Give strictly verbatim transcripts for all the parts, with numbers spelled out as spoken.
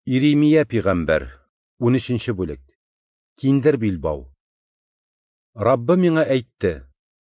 Иеремия пигамбәр, унөченче бүлек. Киндер билбау. Раббы миңа әйтте: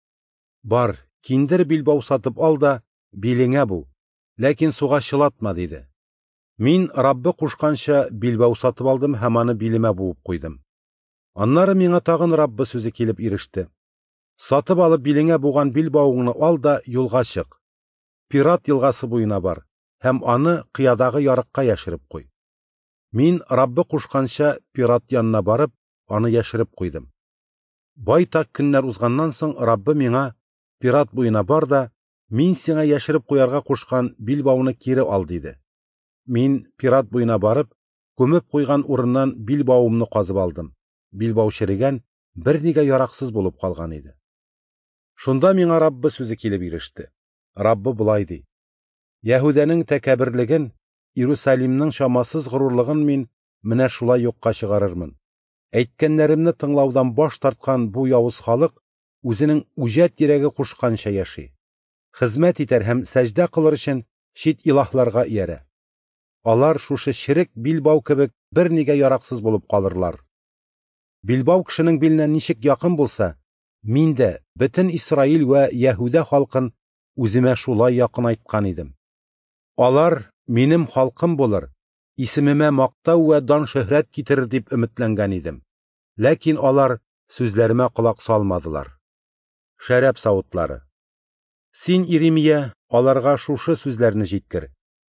бар, киндер билбау сатып ал да, билеңә бу, ләкин суга чылатма, диде. Мин Раббы кушканча билбау сатып алдым һәм аны билемә буып куйдым. Аннары миңа тагын Раббы сүзе килеп иреште: сатып алып билеңә буган билбауыңны ал да юлга чык. Пират елгасы буена бар һәм аны кыядагы ярыкка яшереп куй. Мин Раббы кушканча пират янына барып, аны яшереп куйдым. Байтак көннәр узганнан соң Раббы миңа: пират буена бар да, мин сиңа яшереп куярга кушкан билбауны кире ал, диде. Мин пират буена барып, күмеп куйган урыннан билбауымны казып алдым. Билбау черегән, бернигә яраксыз булып калган иде. Шунда миңа Раббы сүзе килеп иреште. Раббы булай ди: Яһүдәнең тәкәбберлеген, Иерусалимның шамасыз горурлыгын мин менә шулай юкка чыгарырмын. Әйткәннәремне тыңлаудан баш тарткан бу явыз халык үзенең үҗәт йөрәге кушканча яши. Хезмәт итәр һәм сәҗдә кылыр өчен чит илаһларга иярә. Алар шушы черек билбау кебек бернигә яраксыз булып калырлар. Билбау кешенең биленә ничек якын булса, мин дә бөтен Исраил вә Яһүдә халкын үземә шулай якын айткан идем. Алар минем халкым булыр, исемемә мактау вә дан шөһрәт китерер дип өметләнгән идем. Ләкин алар сүзләремә колак салмадылар. Шәрәп савытлары. Син, Иеремия, аларга шушы сүзләрне җиткер.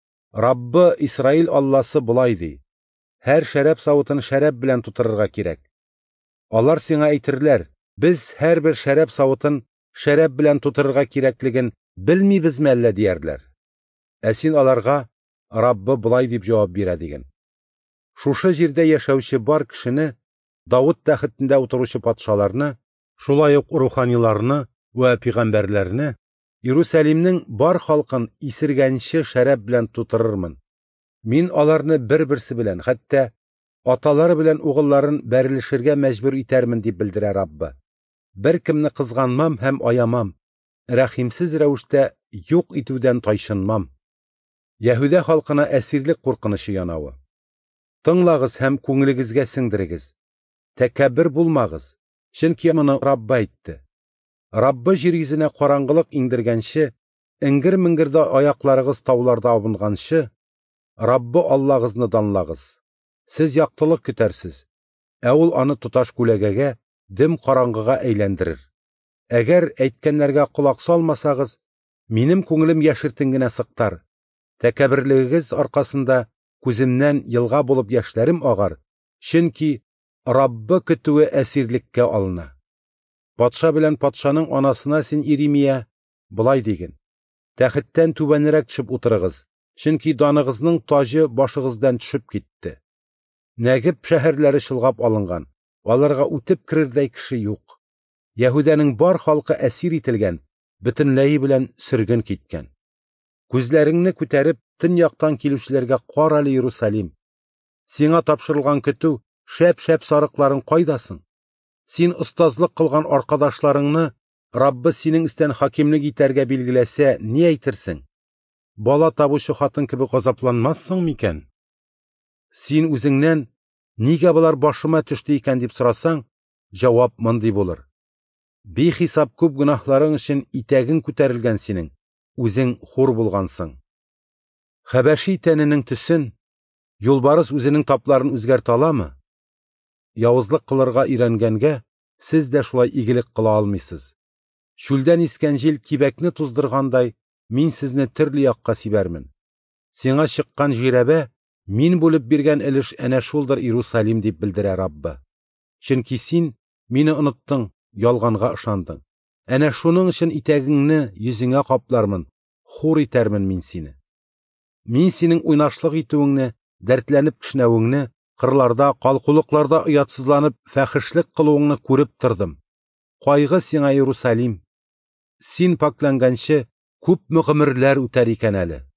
Раббы Исраил Алласы булай ди: һәр шәрәп савытын шәрәп белән тутырырга кирәк. Алар сиңа әйтерләр: без һәрбер шәрәп савытын шәрәп белән тутырырга кирәклеген белмибезме әллә, диярләр. Ә син аларга: Раббы булай дип җавап бирә, диген. Шушы җирдә яшәүче бар кешене, Давыт тәхетендә утыручы патшаларны, шулай ук руханиларны вә пигамбәрләрне, Иерусалимның бар халкын исергәнче шәрәп белән тутырырмын. Мин аларны бер-берсе белән, хәтта аталары белән угылларын бәрелешергә мәҗбүр итәрмен, дип белдерә Раббы. Бер кемне кызганмам һәм аямам, рәхимсез рәвештә юк итүдән тайшынмам. Яһүдә халкына әсирлек куркынышы янавы. Тыңлагыз һәм күңелегезгә сеңдерегез. Тәкәббер булмагыз, чөнки моны Раббы әйтте. Раббы җир йөзенә караңгылык иңдергәнче, иңгер-миңгердә аякларыгыз тауларда абынганчы, Раббы Аллагызны данлагыз. Сез яктылык көтәрсез, ә ул аны туташ күләгәгә, дөм караңгыга әйләндерер. Әгәр әйткәннәргә колак салмасагыз, минем күңелем яшертен генә сыктар. Тәкәбберлегегез аркасында күземнән елга булып яшьләрем агар, чөнки Раббы көтүе әсирлеккә алына. Патша белән патшаның анасына син, Иеремия, булай диген: тәхеттән түбәнрәк төшеп утырыгыз, чөнки даныгызның таҗы башыгыздан төшеп китте. Нәгиб шәһәрләре чылгап алынган, аларга үтеп керердәй кеше юк. Яһүдәнең бар халкы әсир ителгән, бөтенләй белән сөрген киткән. Күзләреңне күтәреп, төньяктан килүчеләргә кар әле, Иерусалим. Сиңа тапшырылган көтү, шәп-шәп сарыкларын кайдасың? Син остазлык кылган аркадашларыңны Раббы синең өстән хакимлек итәргә билгеләсә, ни әйтерсең? Бала табучы хатын кебек газапланмассың микән? Син үзеңнән: нигә болар башыма төште икән, дип сорасаң, җавап мондый булыр: бихисап күп гөнаһларың өчен итәгең күтәрелгән синең, үзең хур булгансың. Хәбәши тәненең төсен юлбарыс үзенең тапларын үзгәртә аламы? Явызлык кылырга өйрәнгәнгә, сез дә шулай игелек кыла алмыйсыз. Чүлдән искән җил кибәкне туздыргандай, мин сезне төрле якка сибәрмен. Сиңа чыккан җирәбә мин бүлеп биргән өлеш әнә шулдыр, Иерусалим, дип белдерә Раббы. Чөнки син мине оныттың, ялганга ышандың. Әнә шуның өчен итәгеңне йөзеңә каплармын, хур итәрмен мин сине. Мин синең уйнашлык итүеңне, дәртләнеп кешнәвеңне, кырларда, калкулыкларда оятсызланып фәхешлек кылуыңны күреп тордым. Кайгы сиңа, Иерусалим. Син пакланганчы күпме гомерләр үтәр икән әле.